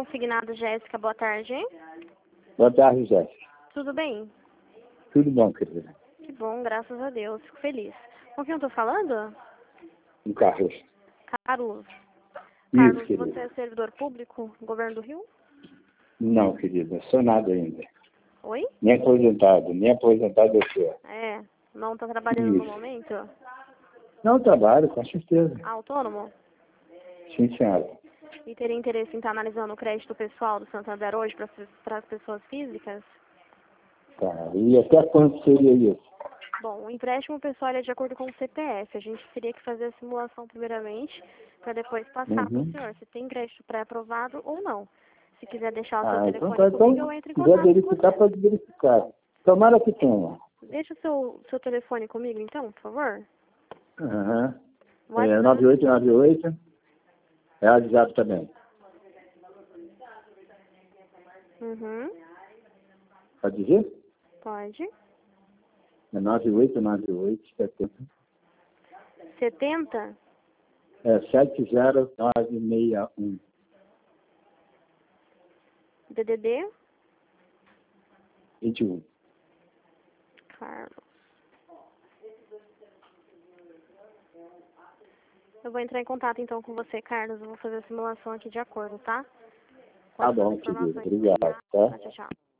Consignado Jéssica, boa tarde. Boa tarde, Jéssica. Tudo bem? Tudo bom, querida? Que bom, graças a Deus, fico feliz. Com quem eu tô falando? Um Carlos. Carlos. Isso, Carlos, querida. você é servidor público do governo do Rio? Não, querida, sou nada ainda. Oi? Nem aposentado eu sou. É, não tá trabalhando no Isso. momento? Não trabalho, com certeza. Autônomo? Sim, senhora. E teria interesse em estar analisando o crédito pessoal do Santander hoje para as pessoas físicas? Tá. E até quanto seria isso? Bom, o empréstimo pessoal é de acordo com o CPF. A gente teria que fazer a simulação primeiramente para depois passar para o Uhum. senhor se tem crédito pré-aprovado ou não. Se quiser deixar o seu Então telefone tá. comigo, Então, eu entro em se quiser contato com verificar, você. pode verificar. Tomara que tenha. Deixa o seu telefone comigo, então, por favor. Aham. É WhatsApp. 9898. É o WhatsApp também. Uhum. Pode dizer? Pode. É 9898 70. 70? É 70961. DDD? 21. Carlos. Eu vou entrar em contato então com você, Carlos. Eu vou fazer a simulação aqui de acordo, tá? Com Tá as suas bom, querido. informações. Obrigado, tá? Tchau, tchau.